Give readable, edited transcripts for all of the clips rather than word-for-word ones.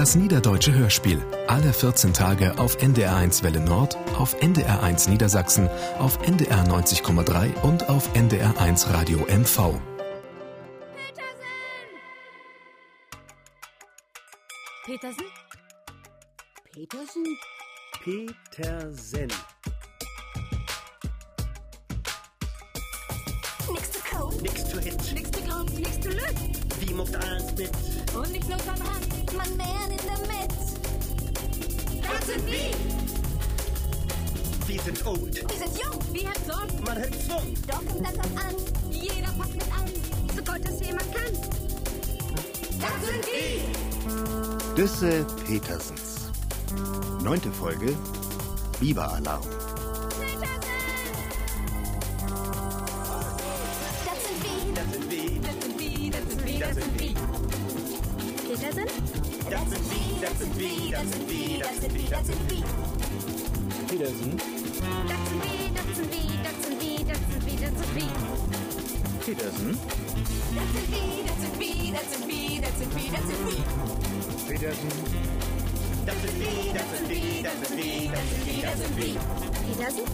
Das Niederdeutsche Hörspiel. Alle 14 Tage auf NDR1 Welle Nord, auf NDR1 Niedersachsen, auf NDR 90,3 und auf NDR1 Radio MV. Petersen? Petersen? Petersen. Nix zu Code. Nix zu Hit. Nix zu Kauf. Nix zu Lüt. Wie muckt alles mit? Und nicht bloß am Rand. Man mehr in der Mitte. Das sind wir. Wir sind old. Wir sind jung. Wir haben Sorgen. Man hat Schwung. Doch kommt das drauf an. Jeder packt mit an. So gut es jemand kann. Das sind wir. Düsse Petersens. 9. Folge. Biberalarm. Das sind wir. Das sind wir. Das sind wir. Das sind wir. Das sind wir. Petersen? Das sind wir. Das sind wir. Das sind wir. Das sind wir. Das sind wir. Petersen. Das sind wir. Das sind wir. Das sind wir. Das sind wir. Das sind wir. Petersen. Das sind wir. Das sind wir. Das sind wir. Das sind wir. Das sind wir. Petersen. Das sind wir. Das sind wir. Das sind wir. Das sind wir. Das sind wir. Petersen?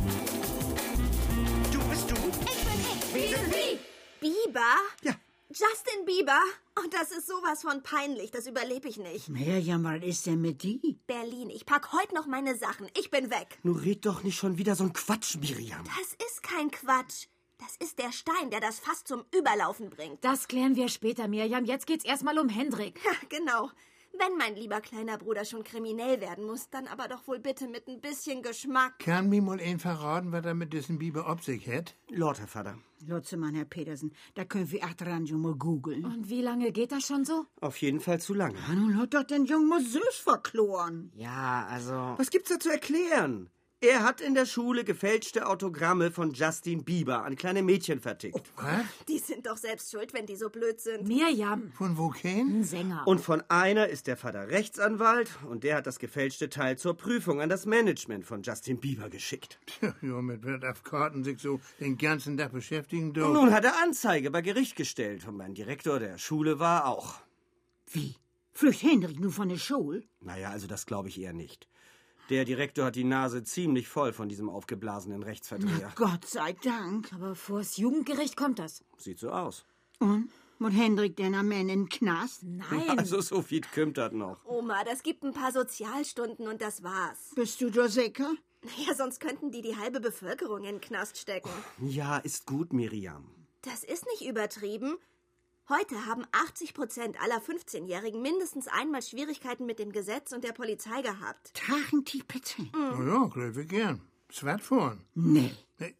Du bist du. Ich bin ich. Wir sind wir. Bieber? Ja. Justin Bieber? Und das ist sowas von peinlich, das überlebe ich nicht. Miriam, was ist denn mit die? Berlin, ich pack heute noch meine Sachen. Ich bin weg. Nun red doch nicht schon wieder so ein Quatsch, Miriam. Das ist kein Quatsch. Das ist der Stein, der das Fass zum Überlaufen bringt. Das klären wir später, Miriam. Jetzt geht's erstmal um Hendrik. Ja, genau. Wenn mein lieber kleiner Bruder schon kriminell werden muss, dann aber doch wohl bitte mit ein bisschen Geschmack. Kann mir mal ein verraten, was er mit diesem Biber ob sich hat? Lord, Herr Vater. Lotzemann, Herr Petersen, da können wir achteran schon mal googeln. Und wie lange geht das schon so? Auf jeden Fall zu lange. Ja, nun hat doch den Jungen mal süß verkloren. Ja, also... Was gibt's da zu erklären? Er hat in der Schule gefälschte Autogramme von Justin Bieber an kleine Mädchen vertickt. Was? Die sind doch selbst schuld, wenn die so blöd sind. Miriam, Von wo kein? ein Sänger. Und von einer ist der Vater Rechtsanwalt und der hat das gefälschte Teil zur Prüfung an das Management von Justin Bieber geschickt. Ja, mit wird auf Karten sich so den ganzen Tag beschäftigen, Und doch. nun hat er Anzeige bei Gericht gestellt und mein Direktor der Schule war auch. Wie? Flücht Hendrik nun von der Schule? Naja, also das glaube ich eher nicht. Der Direktor hat die Nase ziemlich voll von diesem aufgeblasenen Rechtsverdreher. Gott sei Dank. Aber vors Jugendgericht kommt das. Sieht so aus. Und? Muss Hendrik denn am Ende in den Knast? Nein. Also so viel kümmert das noch. Oma, das gibt ein paar Sozialstunden und das war's. Bist du da sicher? Naja, sonst könnten die halbe Bevölkerung in den Knast stecken. Ja, ist gut, Miriam. Das ist nicht übertrieben. Heute haben 80% aller 15-Jährigen mindestens einmal Schwierigkeiten mit dem Gesetz und der Polizei gehabt. 80%? Na ja, glaube ich gern. Das Radfahren. Nee,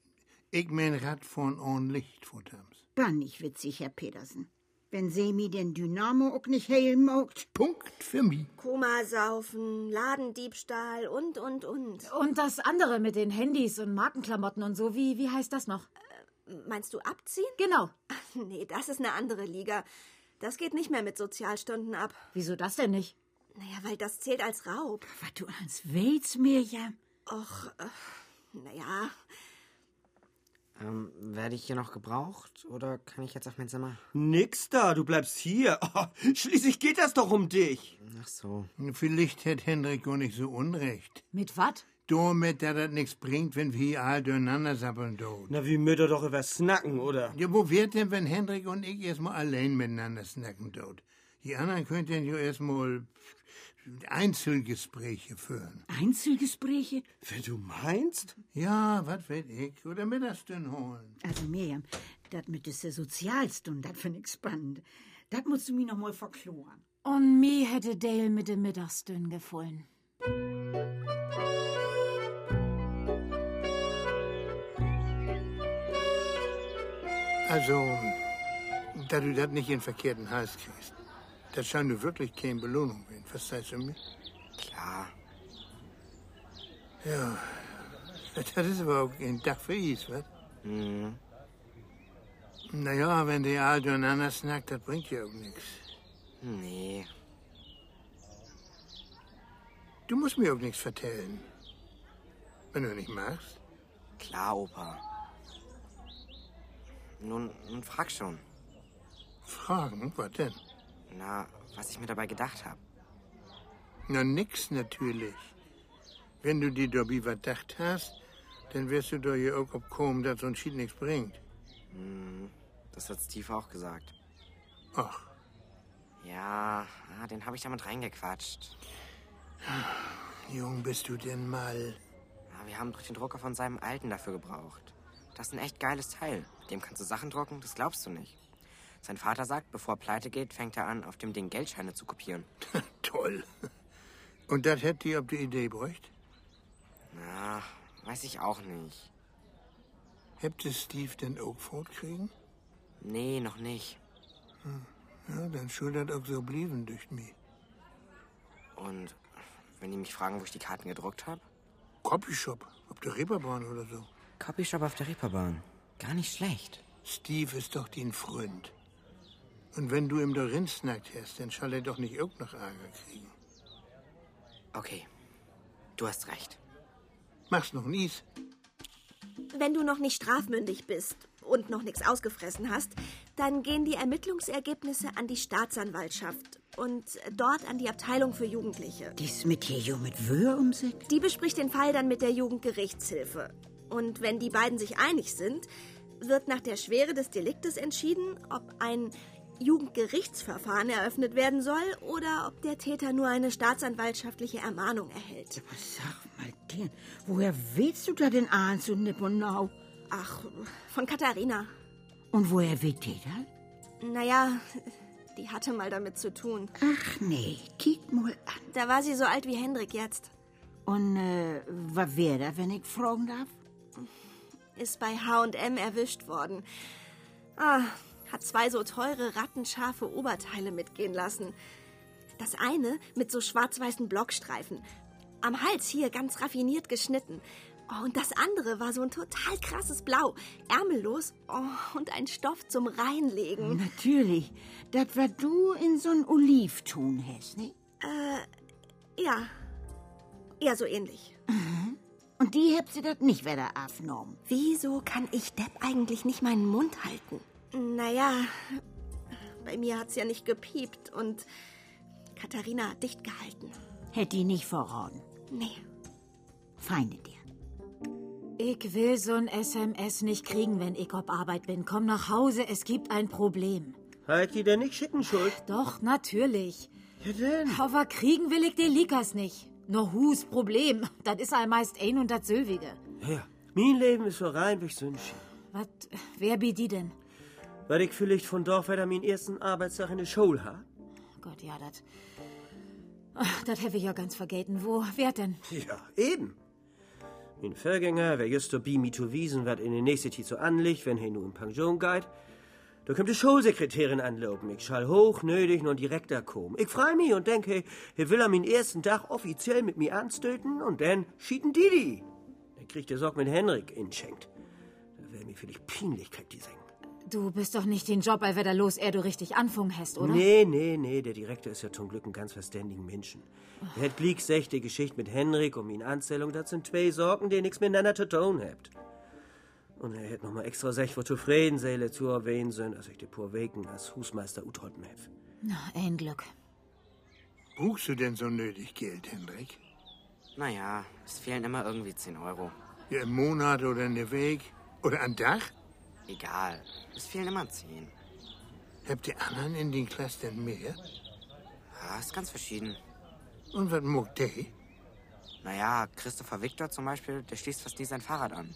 Ich mein Radfahren und Lichtfotams. war nicht witzig, Herr Petersen. Wenn Semi den Dynamo auch nicht heilen mogt. Punkt für mich. Komasaufen, Ladendiebstahl und. Und das andere mit den Handys und Markenklamotten und so, wie heißt das noch? Meinst du abziehen? Genau. Nee, das ist eine andere Liga. Das geht nicht mehr mit Sozialstunden ab. Wieso das denn nicht? Naja, weil das zählt als Raub. Was du als willst, Miriam? Naja, Werde ich hier noch gebraucht oder kann ich jetzt auf mein Zimmer? Nix da, du bleibst hier. Oh, schließlich geht das doch um dich. Ach so. Vielleicht hat Hendrik gar nicht so unrecht. Mit was? Damit, dass das nichts bringt, wenn wir hier all durcheinander sappeln dort. Na, wie mütter doch über snacken, oder? Ja, wo wird denn, wenn Hendrik und ich erstmal allein miteinander snacken dort? Die anderen könnten ja erstmal Einzelgespräche führen. Einzelgespräche? Wenn du meinst? Ja, was weiß ich. Oder Mittagsstunden holen. Also Miriam, das mit dieser Sozialstunde, das finde ich spannend. Das musst du mir noch mal verkloren. Und mir hätte Dale mit dem Mittagsdünn gefallen. Also, da du das nicht in den verkehrten Hals kriegst, das scheint nur wirklich keine Belohnung werden. Was sagst du mir? Klar. Ja, das ist aber auch ein Dach für Is, was? Mhm. Naja, wenn die all durcheinander snackt, das bringt ja auch nichts. Nee. Du musst mir auch nichts vertellen. Wenn du nicht magst. Klar, Opa. Nun frag schon. Fragen? Was denn? Na, was ich mir dabei gedacht habe. Na, nix natürlich. Wenn du dir dabei was gedacht hast, dann wirst du doch hier auch abkommen, dass so ein Schied nichts bringt. Das hat Steve auch gesagt. Ach, Ja, den habe ich damit reingequatscht. Jung, bist du denn mal... Ja, wir haben doch den Drucker von seinem alten dafür gebraucht. Das ist ein echt geiles Teil. Mit dem kannst du Sachen drucken, das glaubst du nicht. Sein Vater sagt, bevor er pleite geht, fängt er an, auf dem Ding Geldscheine zu kopieren. Toll. Und das hätte die auf die Idee bräucht? Na, weiß ich auch nicht. Habt ihr Steve denn auch fortkriegen? Nee, noch nicht. Ja, dann soll das auch so blieben durch mich. Und wenn die mich fragen, wo ich die Karten gedruckt habe? Copyshop, auf der Reeperbahn oder so. Copyshop auf der Reeperbahn. Gar nicht schlecht. Steve ist doch dein Freund. Und wenn du ihm da rinsnackt hast, dann soll er doch nicht auch noch Ärger kriegen. Okay, du hast recht. Mach's noch nies. Wenn du noch nicht strafmündig bist und noch nichts ausgefressen hast, dann gehen die Ermittlungsergebnisse an die Staatsanwaltschaft und dort an die Abteilung für Jugendliche. Dies mit hier jo mit Wöhr um sich? Die bespricht den Fall dann mit der Jugendgerichtshilfe. Und wenn die beiden sich einig sind, wird nach der Schwere des Deliktes entschieden, ob ein Jugendgerichtsverfahren eröffnet werden soll oder ob der Täter nur eine staatsanwaltschaftliche Ermahnung erhält. Was sag mal dir, woher willst du da den Ahn zu Nipponau? Ach, von Katharina. Und woher weht die das? Naja, die hatte mal damit zu tun. Ach nee, kick mal an. Da war sie so alt wie Hendrik jetzt. Und was wär da, wenn ich fragen darf? Ist bei H&M erwischt worden. Hat 2 so teure, rattenscharfe Oberteile mitgehen lassen. Das eine mit so schwarz-weißen Blockstreifen. Am Hals hier ganz raffiniert geschnitten. Oh, und das andere war so ein total krasses Blau. Ärmellos und ein Stoff zum Reinlegen. Natürlich. Das, was du in so'n Oliv-Tun hast, ne? Ja. Ja, so ähnlich. Und die habt sie das nicht wieder aufgenommen. Wieso kann ich Depp eigentlich nicht meinen Mund halten? Naja, bei mir hat's ja nicht gepiept und Katharina hat dicht gehalten. Hätt die nicht verraten. Nee. Feinde dir. Ich will so'n SMS nicht kriegen, wenn ich auf Arbeit bin. Komm nach Hause, es gibt ein Problem. Halt die denn nicht schicken, Schuld? Doch, natürlich. Ja denn? Aber kriegen will ich die Likas nicht. Nur Hus Problem. Das ist all meist ein und das Sylvige. Ja, mein Leben ist so rein wie Sündchen. Was, wer bi die denn? Weil ich vielleicht von Dorf weiter meinen ersten Arbeitstag in der Schule ha? Gott, ja, das habe ich ja ganz vergeten. Wo, wer denn? Ja, eben. Mein Vorgänger, wer just dabei mir zu wiesen, wat in der nächsten Zeit so anliegt, wenn er nur in Pension geht. Da kommt die Schulsekretärin anlaufen. Ich schall hoch, nötig, noch direkt da kommen. Ich freu mich und denke, er will am ersten Tag offiziell mit mir anstöten und dann schieten die. Dann kriegt der Sorg mit Henrik inschenkt. Da wär mir vielleicht peinlich, kriegt die Säng. Du bist doch nicht den Job, weil wer da los du richtig anfangen hast, oder? Nee, der Direktor ist ja zum Glück ein ganz verständigen Menschen. Er hat gleich gesagt, die Geschichte mit Henrik und meine Anstellung, das sind 2 Sorgen, die nichts miteinander zu tun habt. Und er hätte noch mal extra gesagt, wo zufrieden seele zu erwähnen sind, als ich die pur Weken als Husmeister utholden hab. Na, ein Glück. Brauchst du denn so nötig Geld, Hendrik? Naja, es fehlen immer irgendwie 10 Euro. Ja, im Monat oder in der Weg? Oder am Dach? Egal, es fehlen immer 10. Habt ihr anderen in den Klassen denn mehr? Ja, ist ganz verschieden. Und was mag der? Naja, Christopher Victor zum Beispiel, der schließt fast nie sein Fahrrad an.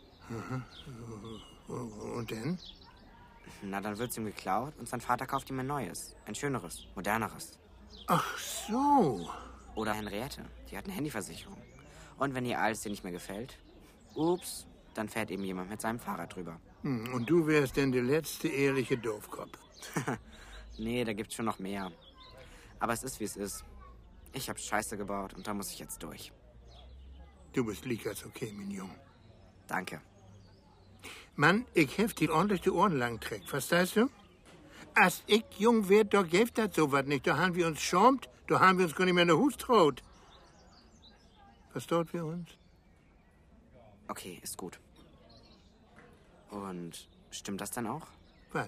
Und dann? Na, dann wird's ihm geklaut und sein Vater kauft ihm ein neues. Ein schöneres, moderneres. Ach so. Oder Henriette, die hat eine Handyversicherung. Und wenn ihr alles dir nicht mehr gefällt, ups, dann fährt eben jemand mit seinem Fahrrad drüber. Und du wärst denn der letzte ehrliche Doofkopf. Nee, da gibt's schon noch mehr. Aber es ist, wie es ist. Ich hab Scheiße gebaut und da muss ich jetzt durch. Du bist Likas okay, mein Junge. Danke. Mann, ich hef dir ordentlich die Ohren lang trägt, verstehst du? Als ich jung werd, da gäf das sowas nicht. Da haben wir uns schäumt, da haben wir uns gar nicht mehr in den Hus traut. Verstaut wir uns? Okay, ist gut. Und stimmt das dann auch? Was?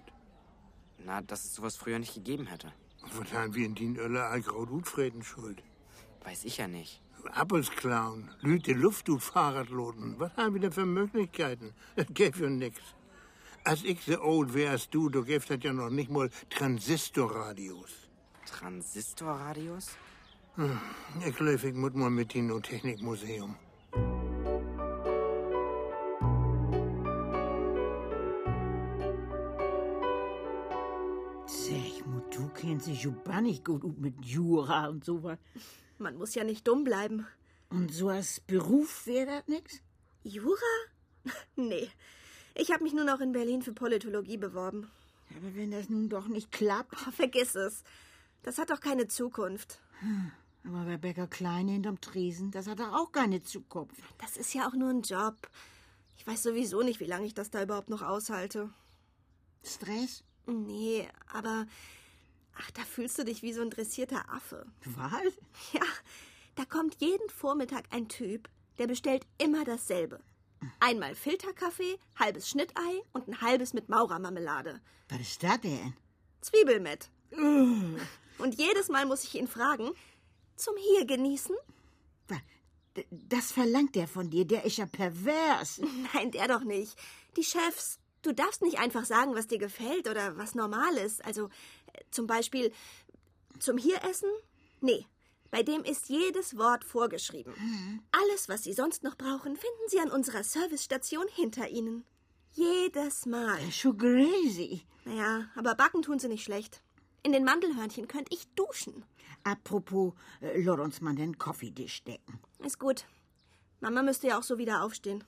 Na, dass es sowas früher nicht gegeben hätte. Was haben wir in den Öller all Graut Utfreden schuld? Weiß ich ja nicht. Appels klauen, Lüte Luft und Fahrradloten. Was haben wir denn für Möglichkeiten? Das gäbe ja nix. Als ich so alt wär als du gäb's das ja noch nicht mal Transistorradios. Transistorradios? Ich glaube, ich muss mal mit in ein Technikmuseum. Sag mal, du kennst dich ja nicht gut ut mit Jura und sowas. Man muss ja nicht dumm bleiben. Und so als Beruf wäre das nix? Jura? Nee. Ich habe mich nun auch in Berlin für Politologie beworben. Aber wenn das nun doch nicht klappt. Oh, vergiss es. Das hat doch keine Zukunft. Aber bei Bäcker Klein hinterm Tresen, das hat doch auch keine Zukunft. Das ist ja auch nur ein Job. Ich weiß sowieso nicht, wie lange ich das da überhaupt noch aushalte. Stress? Nee, aber... Ach, da fühlst du dich wie so ein dressierter Affe. Was? Ja, da kommt jeden Vormittag ein Typ, der bestellt immer dasselbe. Einmal Filterkaffee, halbes Schnittei und ein halbes mit Maurermarmelade. Was ist das denn? Zwiebel mit. Und jedes Mal muss ich ihn fragen, zum hier genießen? Das verlangt der von dir, der ist ja pervers. Nein, der doch nicht. Die Chefs. Du darfst nicht einfach sagen, was dir gefällt oder was normal ist. Also zum Beispiel zum hier essen? Nee, bei dem ist jedes Wort vorgeschrieben. Alles, was Sie sonst noch brauchen, finden Sie an unserer Servicestation hinter Ihnen. Jedes Mal. Das ist schon crazy. Naja, aber backen tun sie nicht schlecht. In den Mandelhörnchen könnte ich duschen. Apropos, lass uns mal den Coffeetisch decken. Ist gut. Mama müsste ja auch so wieder aufstehen.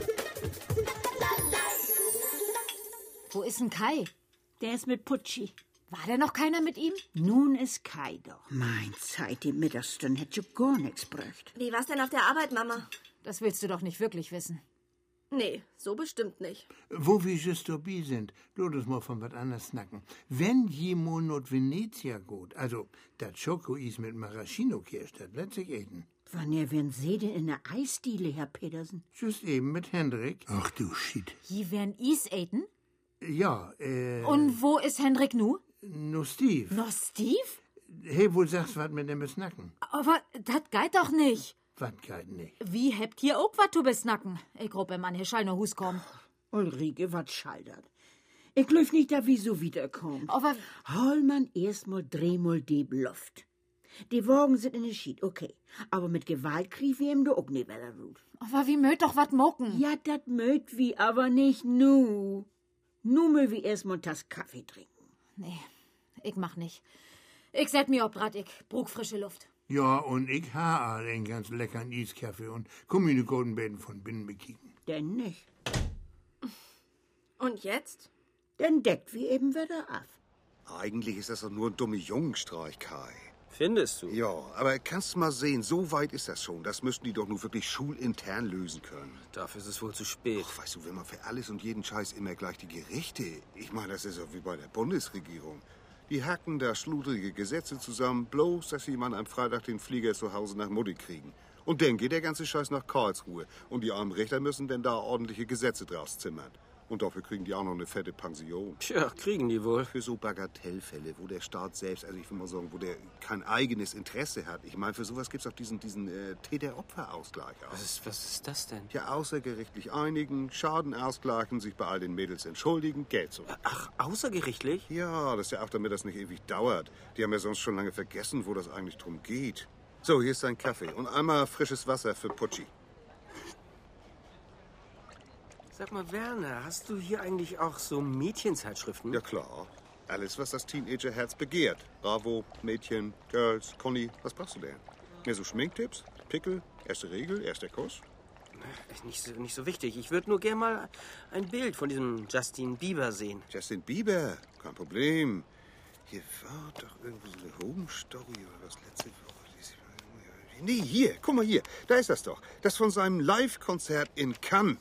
Wo ist denn Kai? Der ist mit Putschi. War denn noch keiner mit ihm? Nun ist Kai doch. Mein Zeit, die Mittagsstunde hätte ja gar nichts bräucht. Wie war's denn auf der Arbeit, Mama? Das willst du doch nicht wirklich wissen. Nee, so bestimmt nicht. Wo wir just dabei sind, lass uns mal von was anderes snacken. Wenn jemand not Venezia geht, also das Schokoeis mit Maraschino-Kirsch, das lässt sich eten. Wann werden Sie denn in der Eisdiele, Herr Petersen? Just eben mit Hendrik. Ach du Shit. Hier werden Is eten? Ja, Und wo ist Hendrik nu? no Steve. Noch Steve? Hey, wo sagst was mit dem besnacken? Aber das geht doch nicht. Was geht nicht? Wie hebt hier auch was zu besnacken? Ich glaub, wenn man hier schall noch Hus kommen. Ulrike, was schaldert? Ich glaub nicht, dass wir so wiederkommen. Aber Hol man erstmal dreimal die Luft. Die Wagen sind in der Schied, okay. Aber mit Gewalt krieg wir ihm doch auch nicht weiter gut. Aber wie mögt doch wat mocken? Ja, dat mögt wie, aber nicht nu. Nu mög wir erstmal das Kaffee trinken. Nee, ich mach nicht. Ich set mir ob ich brug frische Luft. Ja, und ich ha einen ganz leckeren Eiskaffee und komm in die Goldenbeeten von binnen bekicken. Denn nicht. Und jetzt? Dann deckt wir eben wieder ab. Eigentlich ist das doch nur ein dummer Jungenstreich, Kai. Findest du? Ja, aber kannst du mal sehen, so weit ist das schon. Das müssten die doch nur wirklich schulintern lösen können. Dafür ist es wohl zu spät. Ach, weißt du, wenn man für alles und jeden Scheiß immer gleich die Gerichte... Ich meine, das ist ja wie bei der Bundesregierung. Die hacken da schludrige Gesetze zusammen, bloß, dass sie mal am Freitag den Flieger zu Hause nach Mutti kriegen. Und dann geht der ganze Scheiß nach Karlsruhe. Und die armen Richter müssen dann da ordentliche Gesetze draus zimmern. Und dafür kriegen die auch noch eine fette Pension. Tja, kriegen die wohl. Für so Bagatellfälle, wo der Staat selbst, also ich will mal sagen, wo der kein eigenes Interesse hat. Ich meine, für sowas gibt's auch diesen Täter-Opfer-Ausgleich auch. Was ist das denn? Ja, außergerichtlich einigen, Schaden ausgleichen, sich bei all den Mädels entschuldigen, Geld zurück. Ach, außergerichtlich? Ja, das ist ja auch, damit das nicht ewig dauert. Die haben ja sonst schon lange vergessen, wo das eigentlich drum geht. So, hier ist dein Kaffee und einmal frisches Wasser für Putschi. Sag mal, Werner, hast du hier eigentlich auch so Mädchenzeitschriften? Ja, klar. Alles, was das Teenagerherz begehrt. Bravo, Mädchen, Girls, Conny, was brauchst du denn? Mehr so Schminktipps? Pickel? Erste Regel? Erster Kuss? Nicht so wichtig. Ich würde nur gern mal ein Bild von diesem Justin Bieber sehen. Justin Bieber? Kein Problem. Hier war doch irgendwo so eine Home-Story oder was letzte Woche. Nee, hier, guck mal hier. Da ist das doch. Das von seinem Live-Konzert in Cannes.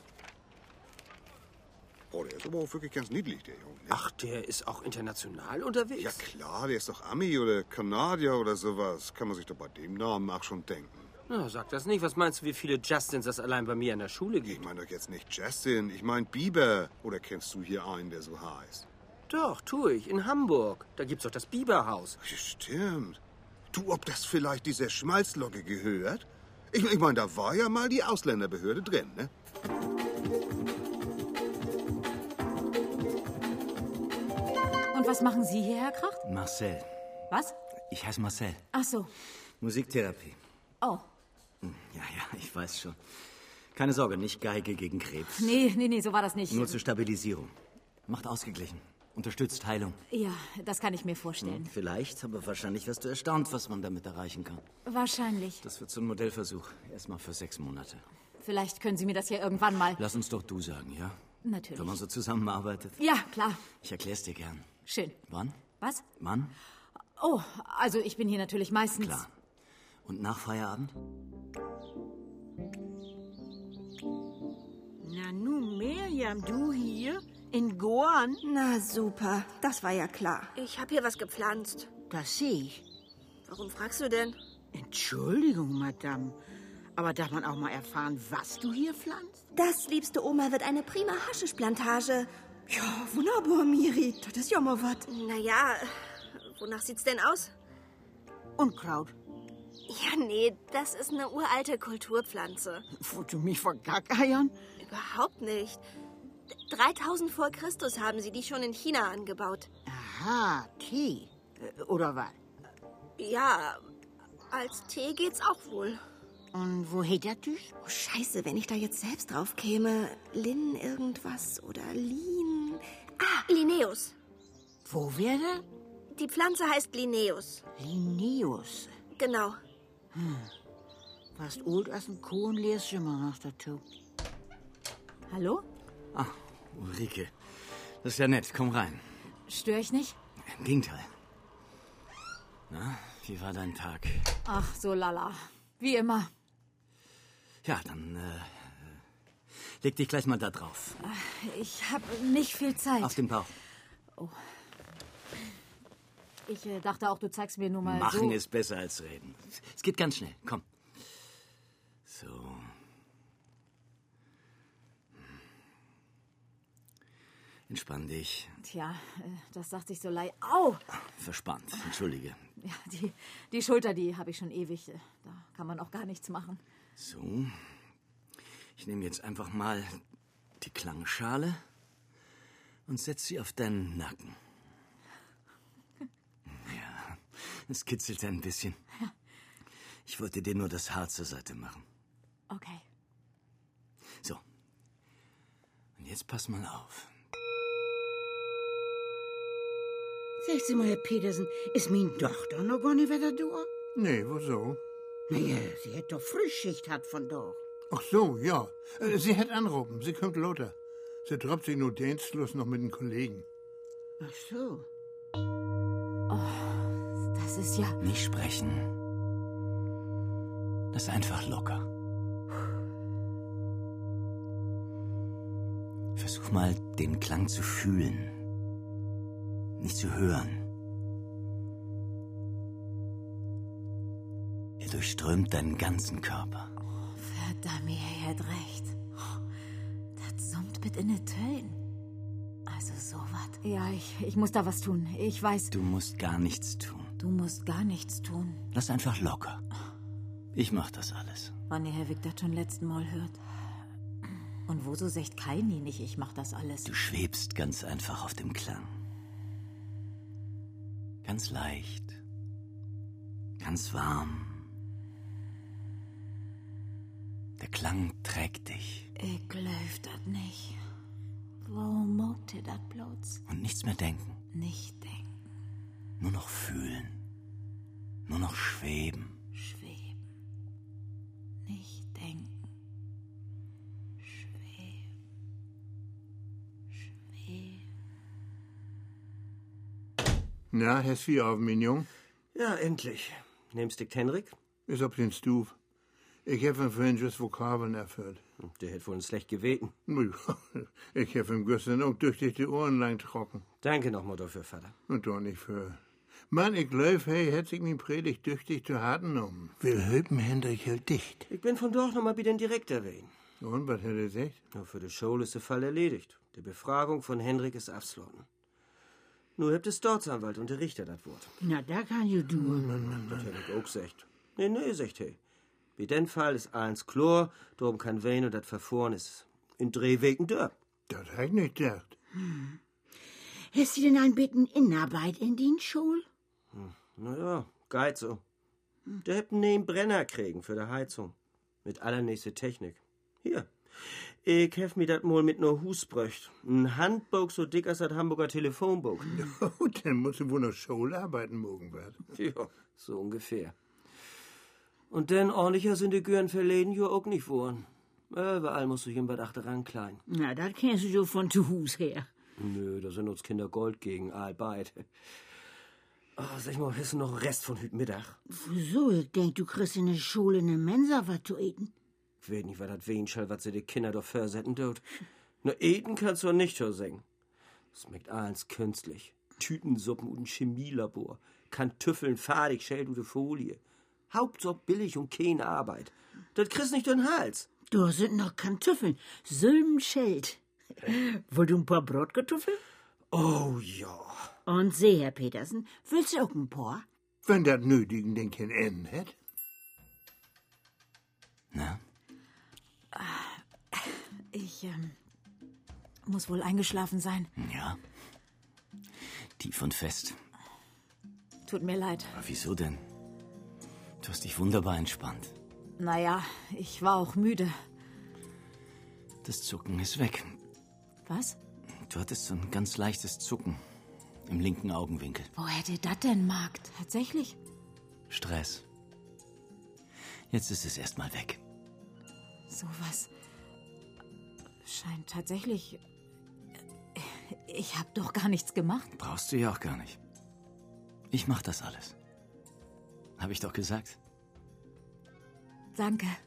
Oh, der ist aber auch wirklich ganz niedlich, der Junge. Ne? Ach, der ist auch international unterwegs? Ja klar, der ist doch Ami oder Kanadier oder sowas. Kann man sich doch bei dem Namen auch schon denken. Na, sag das nicht. Was meinst du, wie viele Justins das allein bei mir in der Schule Ich gibt? meine doch jetzt nicht Justin, ich meine Bieber. Oder kennst du hier einen, der so heißt? Doch, tue ich. In Hamburg. Da gibt's doch das Bieberhaus. Ja, stimmt. Du, ob das vielleicht diese Schmalzlocke gehört? Ich meine, da war ja mal die Ausländerbehörde drin, ne? Und was machen Sie hier, Herr Kracht? Marcel. Was? Ich heiße Marcel. Ach so. Musiktherapie. Oh. Ja, ich weiß schon. Keine Sorge, nicht Geige gegen Krebs. Nee, so war das nicht. Nur zur Stabilisierung. Macht ausgeglichen. Unterstützt Heilung. Ja, das kann ich mir vorstellen. Vielleicht, aber wahrscheinlich wirst du erstaunt, was man damit erreichen kann. Wahrscheinlich. Das wird so ein Modellversuch. Erstmal für 6 Monate. Vielleicht können Sie mir das ja irgendwann mal... Lass uns doch du sagen, ja? Natürlich. Wenn man so zusammenarbeitet. Ja, klar. Ich erklär's dir gern. Schön. Wann? Was? Wann? Oh, also ich bin hier natürlich meistens... Klar. Und nach Feierabend? Na nun, Miriam, du hier? In Goan? Na super, das war ja klar. Ich habe hier was gepflanzt. Das sehe ich. Warum fragst du denn? Entschuldigung, Madame. Aber darf man auch mal erfahren, was du hier pflanzt? Das, liebste Oma, wird eine prima Haschischplantage. Ja, wunderbar, Miri. Das ist ja mal was. Naja, wonach sieht's denn aus? Unkraut. Ja, nee, das ist eine uralte Kulturpflanze. Wollt du mich vergackeiern? Überhaupt nicht. 3000 vor Christus haben sie die schon in China angebaut. Aha, Tee. Oder was? Ja, als Tee geht's auch wohl. Und wo hält der Tisch? Oh, scheiße, wenn ich da jetzt selbst drauf käme. Lin irgendwas oder Lin... Ah, Linnaeus. Wo wäre der? Die Pflanze heißt Linnaeus. Linnaeus. Genau. Fast old als ein Kuh und leerst immer noch dazu. Hallo? Ah, Ulrike. Das ist ja nett. Komm rein. Störe ich nicht? Im Gegenteil. Na, wie war dein Tag? Ach, so lala. Wie immer. Ja, dann leg dich gleich mal da drauf. Ich habe nicht viel Zeit. Auf den Bauch. Oh. Ich dachte auch, du zeigst mir nur mal Machen so. ist besser als reden. Es geht ganz schnell. Komm. So. Entspann dich. Tja, das sagt sich so Au! Verspannt. Entschuldige. Ja, die Schulter, die habe ich schon ewig. Da kann man auch gar nichts machen. So. Ich nehme jetzt einfach mal die Klangschale und setze sie auf deinen Nacken. Ja, es kitzelt ein bisschen. Ich wollte dir nur das Haar zur Seite machen. Okay. So. Und jetzt pass mal auf. Sag Sie mal, Herr Petersen, ist meine Tochter noch gar nicht wieder da? Nee, wieso? Naja, sie hätte doch Frühschicht hat von doch. Ach so, ja. Sie hätte anrufen, sie kommt lauter. Sie droppt sich nur dienstlos noch mit den Kollegen. Ach so. Oh, das ist ja... Nicht sprechen. Lass einfach locker. Versuch mal, den Klang zu fühlen. Nicht zu hören. Er durchströmt deinen ganzen Körper. Verdammt, ihr habt recht. Das summt mit in den Tönen. Also sowas. Ja, ich muss da was tun. Ich weiß... Du musst gar nichts tun. Du musst gar nichts tun. Lass einfach locker. Ich mach das alles. Wann ihr Herr Wick das schon letzten Mal hört. Und wo so secht Kaini nicht, ich mach das alles. Du schwebst ganz einfach auf dem Klang. Ganz leicht. Ganz warm. Der Klang trägt dich. Ich glaub das nicht. Warum mogt ihr das bloß? Und nichts mehr denken. Nicht denken. Nur noch fühlen. Nur noch schweben. Schweben. Nicht denken. Schweben. Schweben. Na, hast du auf, Mignon? Ja, endlich. Nimmst du Henrik? Ist auf den Stuf. Ich habe ihm vorhin just Vokabeln erfüllt. Der hätte wohl schlecht geweten. Ich habe ihm gestern auch durch die Ohren lang trocken. Danke nochmal dafür, Vater. Und doch nicht für. Mann, ich glaub, hey, hätte sich min Predigt tüchtig zu hart genommen. Wilhelm Hendrik hält dicht. Ich bin von dort nochmal bei den Direktor wegen. Und, was hat er gesagt? Nur für die Show ist der Fall erledigt. Die Befragung von Hendrik ist abgeschlossen. Nur habt es Staatsanwalt und der Richter das Wort. Na, da kann you do. Das hätte ich auch gesagt. Nee, sagt he. Wie den Fall ist eins Chlor, darum kann Wein und das Verfahren ist in 3 Wegen da. Das hab ich nicht gedacht. Hast du denn ein bisschen Innenarbeit in den Schul? Naja, geht so. Der habt einen Brenner kriegen für die Heizung. Mit allernächste Technik. Hier. Ich hef mir dat mal mit no Hus bröcht. Ein Handbuch so dick als das Hamburger Telefonbuch. Oh, dann musst du wohl noch Schule arbeiten morgen werden. Ja, so ungefähr. Und dann ordentlicher sind die Gören verleden ja auch nicht wohnen. Überall musst du jemand achteran klein. Na, das kennst du so von zu Hus her. Nö, da sind uns Kinder Gold gegen, allbeid. Oh, sag mal, hast du noch einen Rest von heute Mittag? Wieso? Ich denk, du kriegst in der Schule eine Mensa was zu eten. Ich weiß nicht, was das wen schall, was sie die Kinder doch versetzen dort. Nur eten kannst du nicht so sagen. Das schmeckt alles künstlich. Tütensuppen und ein Chemielabor. Kartoffeln, fadig, schält du Folie. Hauptsache billig und keine Arbeit. Das kriegst nicht den Hals. Da sind noch Kartoffeln, Sülmscheld. Wollt du ein paar Brotkartoffeln? Oh ja. Und seh, Herr Petersen, willst du auch ein paar? Wenn das Nötigen den kein Enden hat. Na? Ich muss wohl eingeschlafen sein. Ja. Tief und fest. Tut mir leid. Aber wieso denn? Du hast dich wunderbar entspannt. Naja, ich war auch müde. Das Zucken ist weg. Was? Du hattest so ein ganz leichtes Zucken im linken Augenwinkel. Wo hätte das denn, Magd? Tatsächlich? Stress. Jetzt ist es erstmal weg. Sowas scheint tatsächlich... Ich hab doch gar nichts gemacht. Brauchst du ja auch gar nicht. Ich mach das alles. Hab ich doch gesagt. Danke.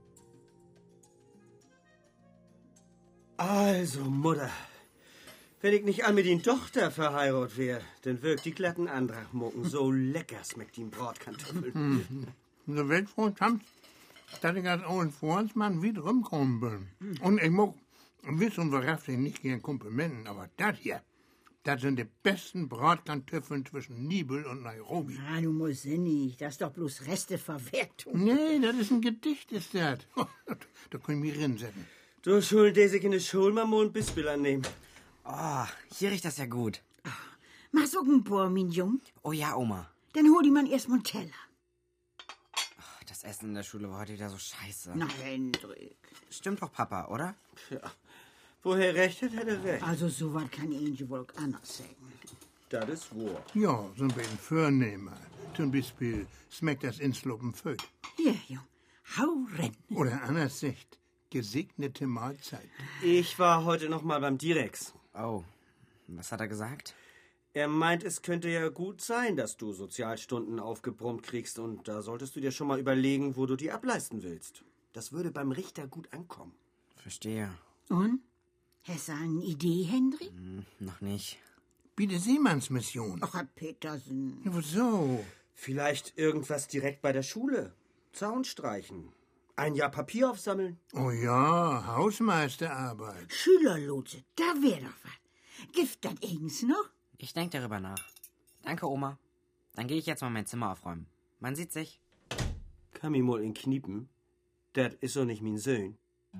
Also, Mutter, wenn ich nicht an mit den Tochter verheiratet wär, dann wirkt die glatten Antrag mucken. So lecker schmeckt die Bratkartoffeln. So Weltfreund haben, dass ich als Owen Freundsmann wieder rumkommen bin. Und ich mag wissen, worauf ich nicht gern Komplimenten, aber das hier, das sind die besten Bratkartoffeln zwischen Nibel und Nairobi. Ah, du musst nicht. Das ist doch bloß Resteverwertung. Nee, das ist ein Gedicht, ist das. Da können wir hinsetzen. Du schuld, dass ich in der Schule mal ein Bispel annehmen. Oh, hier riecht das ja gut. Machst du auch ein paar, mein Jung? Oh ja, Oma. Dann hol die man erst mal einen Teller. Das Essen in der Schule war heute wieder so scheiße. Na, Hendrik. Stimmt doch, Papa, oder? Ja. Woher recht hat, hätte recht. Also, so was kann ich wohl auch anders sagen. Das ist wahr. Ja, so ein bisschen Vornehmer. Zum Beispiel schmeckt das Inslopen föt. Hier, Jung, hau rein. Oder anders sagt, gesegnete Mahlzeit. Ich war heute noch mal beim Direx. Oh, was hat er gesagt? Er meint, es könnte ja gut sein, dass du Sozialstunden aufgebrummt kriegst und da solltest du dir schon mal überlegen, wo du die ableisten willst. Das würde beim Richter gut ankommen. Verstehe. Und? Hast du eine Idee, Hendrik? Noch nicht. Bitte Seemannsmission. Ach, Herr Petersen. Ja, wieso? Vielleicht irgendwas direkt bei der Schule. Zaun streichen. Ein Jahr Papier aufsammeln. Oh ja, Hausmeisterarbeit. Schülerlotse, da wär doch was. Gibt das eigens noch? Ich denke darüber nach. Danke, Oma. Dann gehe ich jetzt mal mein Zimmer aufräumen. Man sieht sich. Kann mich mal in Kniepen. Das ist doch nicht mein Sohn.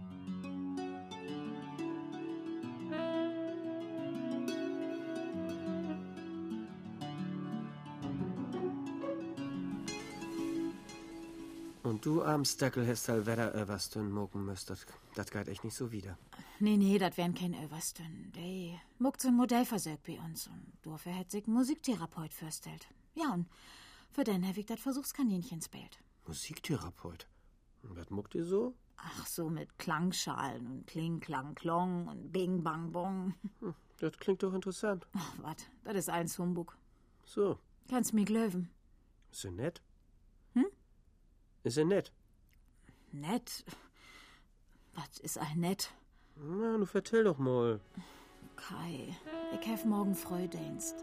Und du, Armstackel, hast halt Wetter Överstön mogen müsstet. Das geht echt nicht so wieder. Nee, das wären kein Överstön. Der muckt so ein Modellversorg bei uns. Und dafür hätt sich ein Musiktherapeut vorstellt. Ja, und für den hab ich das Versuchskaninchen spielt. Musiktherapeut? Und was muckt ihr so? Ach, so mit Klangschalen und Kling, Klang, Klong und Bing, Bang, Bong. Das klingt doch interessant. Ach, wat, das ist eins Humbug. So. Kannst mir glöwen. Ist er nett? Hm? Ist er nett? Nett? Was ist all nett? Na, du vertell doch mal. Kai, ich hab morgen Freudienst.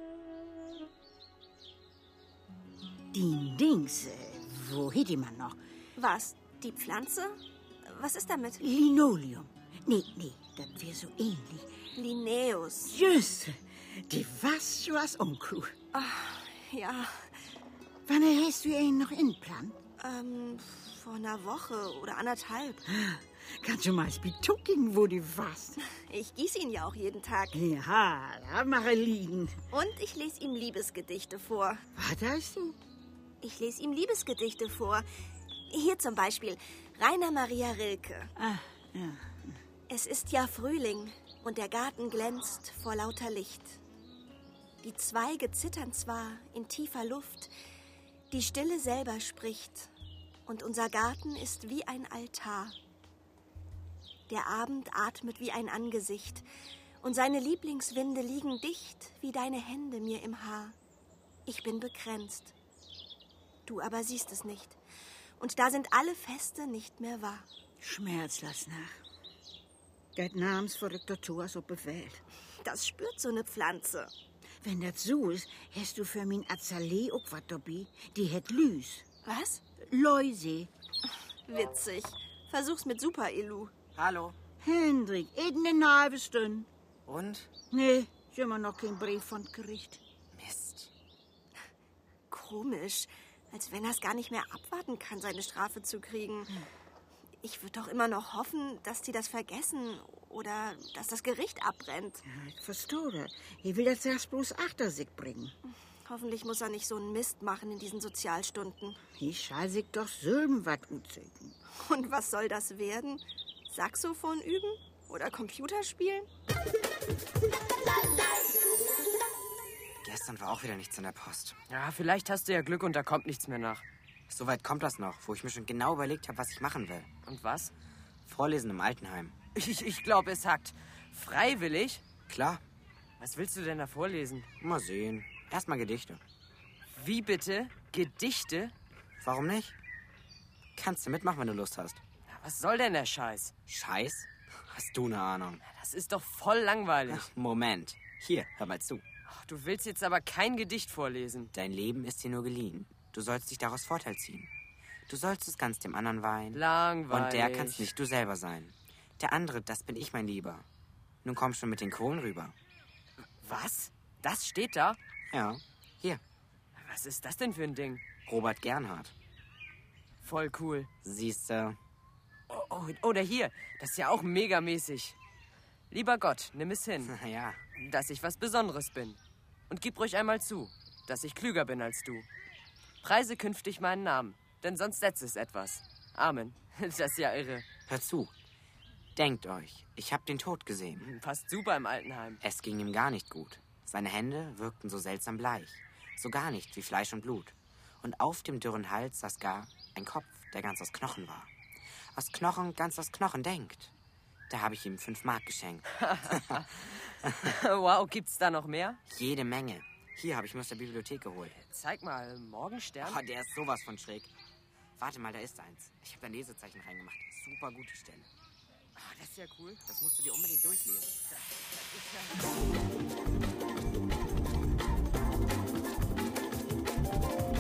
Die Dings, wo hätte man noch? Was? Die Pflanze? Was ist damit? Linoleum. Nee, das wär so ähnlich. Linnaeus. Just. Die was, du hast Onkel. Ja, Wann hast du ihn noch in Plan? vor einer Woche oder anderthalb. Kannst du mal betucken, wo du warst? Ich gieße ihn ja auch jeden Tag. Ja, da mache liegen. Und ich lese ihm Liebesgedichte vor. Was hast du? Ich lese ihm Liebesgedichte vor. Hier zum Beispiel Rainer Maria Rilke. Ja. Es ist ja Frühling und der Garten glänzt vor lauter Licht. Die Zweige zittern zwar in tiefer Luft, die Stille selber spricht und unser Garten ist wie ein Altar. Der Abend atmet wie ein Angesicht und seine Lieblingswinde liegen dicht wie deine Hände mir im Haar. Ich bin begrenzt. Du aber siehst es nicht. Und da sind alle Feste nicht mehr wahr. Schmerz, lass nach. Geht namens vor der Tortur so bewählt. Das spürt so eine Pflanze. Wenn das so ist, hast du für min Azalee auch was dabei. Die hat Lüs. Was? Läuse. Witzig. Versuch's mit Super-Elu. Hallo. Hendrik, eben eine halbe Stunde. Und? Nee, ich hab immer noch keinen Brief von Gericht. Mist. Komisch. Als wenn er es gar nicht mehr abwarten kann, seine Strafe zu kriegen. Ich würde doch immer noch hoffen, dass die das vergessen oder dass das Gericht abbrennt. Ja, ich verstehe das. Ich will das erst bloß achter sich bringen. Hoffentlich muss er nicht so einen Mist machen in diesen Sozialstunden. Ich schall sich doch selben was utzügen. Und was soll das werden? Saxophon üben? Oder Computer spielen? Gestern war auch wieder nichts in der Post. Ja, vielleicht hast du ja Glück und da kommt nichts mehr nach. Soweit kommt das noch, wo ich mir schon genau überlegt habe, was ich machen will. Und was? Vorlesen im Altenheim. Ich glaube, es hackt. Freiwillig? Klar. Was willst du denn da vorlesen? Mal sehen. Erstmal Gedichte. Wie bitte? Gedichte? Warum nicht? Kannst du mitmachen, wenn du Lust hast. Ja, was soll denn der Scheiß? Scheiß? Hast du eine Ahnung? Das ist doch voll langweilig. Moment. Hier, hör mal zu. Ach, du willst jetzt aber kein Gedicht vorlesen. Dein Leben ist dir nur geliehen. Du sollst dich daraus Vorteil ziehen. Du sollst es ganz dem anderen weihen. Langweilig. Und der kannst nicht du selber sein. Der andere, das bin ich, mein Lieber. Nun komm schon mit den Kohlen rüber. Was? Das steht da? Ja, hier. Was ist das denn für ein Ding? Robert Gernhardt. Voll cool. Siehste. Oh, oder hier. Das ist ja auch megamäßig. Lieber Gott, nimm es hin, Ja. dass ich was Besonderes bin. Und gib ruhig einmal zu, dass ich klüger bin als du. Preise künftig meinen Namen, denn sonst setzt es etwas. Amen. Das ist ja irre. Hört zu. Denkt euch, ich hab den Tod gesehen. Passt super im Altenheim. Es ging ihm gar nicht gut. Seine Hände wirkten so seltsam bleich. So gar nicht wie Fleisch und Blut. Und auf dem dürren Hals saß gar ein Kopf, der ganz aus Knochen war. Aus Knochen, ganz aus Knochen, denkt. Da habe ich ihm 5 Mark geschenkt. Wow, gibt's da noch mehr? Jede Menge. Hier habe ich mir aus der Bibliothek geholt. Zeig mal, Morgenstern. Oh, der ist sowas von schräg. Warte mal, da ist eins. Ich habe da ein Lesezeichen reingemacht. Super gute Stelle. Oh, das ist ja cool. Das musst du dir unbedingt durchlesen. Das ist ja...